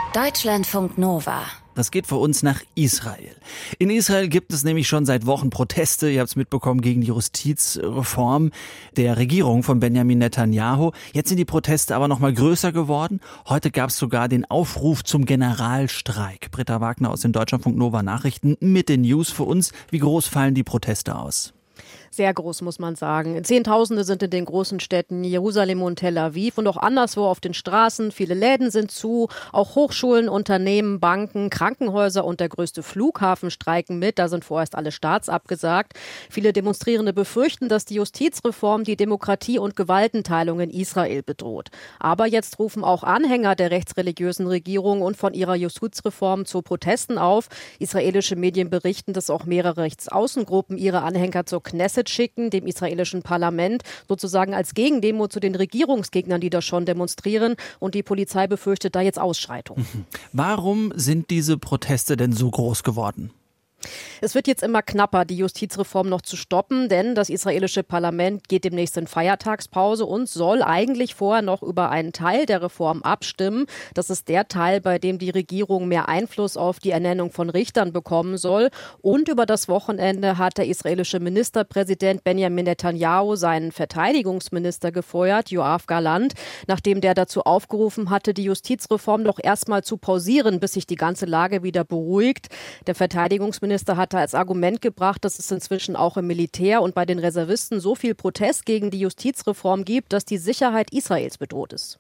Deutschlandfunk Nova. Das geht für uns nach Israel. In Israel gibt es nämlich schon seit Wochen Proteste, ihr habt es mitbekommen, gegen die Justizreform der Regierung von Benjamin Netanyahu. Jetzt sind die Proteste aber noch mal größer geworden. Heute gab es sogar den Aufruf zum Generalstreik. Britta Wagner aus den Deutschlandfunk Nova Nachrichten mit den News für uns. Wie groß fallen die Proteste aus? Sehr groß, muss man sagen. Zehntausende sind in den großen Städten Jerusalem und Tel Aviv und auch anderswo auf den Straßen. Viele Läden sind zu, auch Hochschulen, Unternehmen, Banken, Krankenhäuser und der größte Flughafen streiken mit. Da sind vorerst alle Starts abgesagt. Viele Demonstrierende befürchten, dass die Justizreform die Demokratie und Gewaltenteilung in Israel bedroht. Aber jetzt rufen auch Anhänger der rechtsreligiösen Regierung und von ihrer Justizreform zu Protesten auf. Israelische Medien berichten, dass auch mehrere Rechtsaußengruppen ihre Anhänger zur Knesset schicken, dem israelischen Parlament, sozusagen als Gegendemo zu den Regierungsgegnern, die da schon demonstrieren. Und die Polizei befürchtet da jetzt Ausschreitungen. Warum sind diese Proteste denn so groß geworden? Es wird jetzt immer knapper, die Justizreform noch zu stoppen, denn das israelische Parlament geht demnächst in Feiertagspause und soll eigentlich vorher noch über einen Teil der Reform abstimmen. Das ist der Teil, bei dem die Regierung mehr Einfluss auf die Ernennung von Richtern bekommen soll. Und über das Wochenende hat der israelische Ministerpräsident Benjamin Netanyahu seinen Verteidigungsminister gefeuert, Yoav Gallant, nachdem der dazu aufgerufen hatte, die Justizreform doch erstmal zu pausieren, bis sich die ganze Lage wieder beruhigt. Der Verteidigungsminister hatte als Argument gebracht, dass es inzwischen auch im Militär und bei den Reservisten so viel Protest gegen die Justizreform gibt, dass die Sicherheit Israels bedroht ist.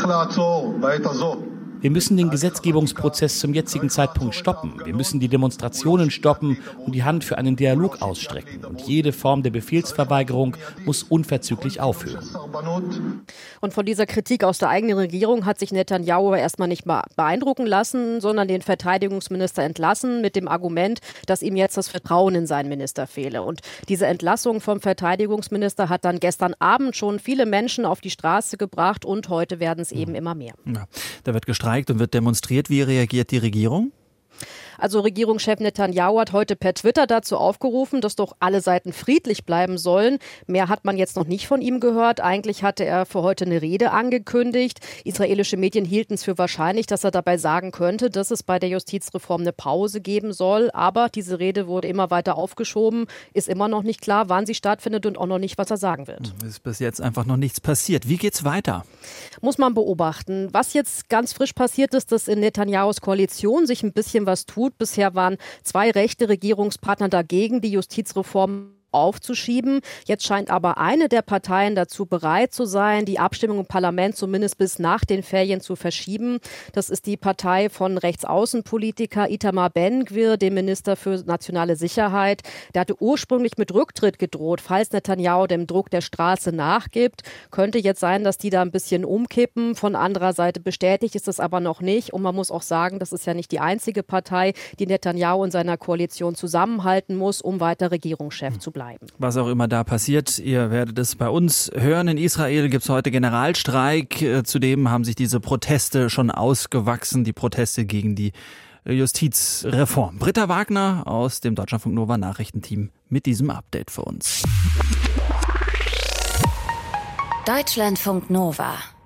Wir müssen den Gesetzgebungsprozess zum jetzigen Zeitpunkt stoppen. Wir müssen die Demonstrationen stoppen und die Hand für einen Dialog ausstrecken. Und jede Form der Befehlsverweigerung muss unverzüglich aufhören. Und von dieser Kritik aus der eigenen Regierung hat sich Netanyahu erstmal nicht mal beeindrucken lassen, sondern den Verteidigungsminister entlassen mit dem Argument, dass ihm jetzt das Vertrauen in seinen Minister fehle. Und diese Entlassung vom Verteidigungsminister hat dann gestern Abend schon viele Menschen auf die Straße gebracht und heute werden es eben immer mehr. Ja, da wird gestreikt und wird demonstriert. Wie reagiert die Regierung? Also Regierungschef Netanyahu hat heute per Twitter dazu aufgerufen, dass doch alle Seiten friedlich bleiben sollen. Mehr hat man jetzt noch nicht von ihm gehört. Eigentlich hatte er für heute eine Rede angekündigt. Israelische Medien hielten es für wahrscheinlich, dass er dabei sagen könnte, dass es bei der Justizreform eine Pause geben soll. Aber diese Rede wurde immer weiter aufgeschoben. Ist immer noch nicht klar, wann sie stattfindet und auch noch nicht, was er sagen wird. Es ist bis jetzt einfach noch nichts passiert. Wie geht's weiter? Muss man beobachten. Was jetzt ganz frisch passiert ist, dass in Netanyahus Koalition sich ein bisschen was tut. Bisher waren 2 rechte Regierungspartner dagegen, die Justizreform aufzuschieben. Jetzt scheint aber eine der Parteien dazu bereit zu sein, die Abstimmung im Parlament zumindest bis nach den Ferien zu verschieben. Das ist die Partei von Rechtsaußenpolitiker Itamar Ben-Gvir, dem Minister für nationale Sicherheit. Der hatte ursprünglich mit Rücktritt gedroht, falls Netanyahu dem Druck der Straße nachgibt. Könnte jetzt sein, dass die da ein bisschen umkippen. Von anderer Seite bestätigt ist das aber noch nicht. Und man muss auch sagen, das ist ja nicht die einzige Partei, die Netanyahu in seiner Koalition zusammenhalten muss, um weiter Regierungschef zu bleiben. Was auch immer da passiert, ihr werdet es bei uns hören. In Israel gibt es heute Generalstreik. Zudem haben sich diese Proteste schon ausgewachsen, die Proteste gegen die Justizreform. Britta Wagner aus dem Deutschlandfunk Nova Nachrichtenteam mit diesem Update für uns. Deutschlandfunk Nova.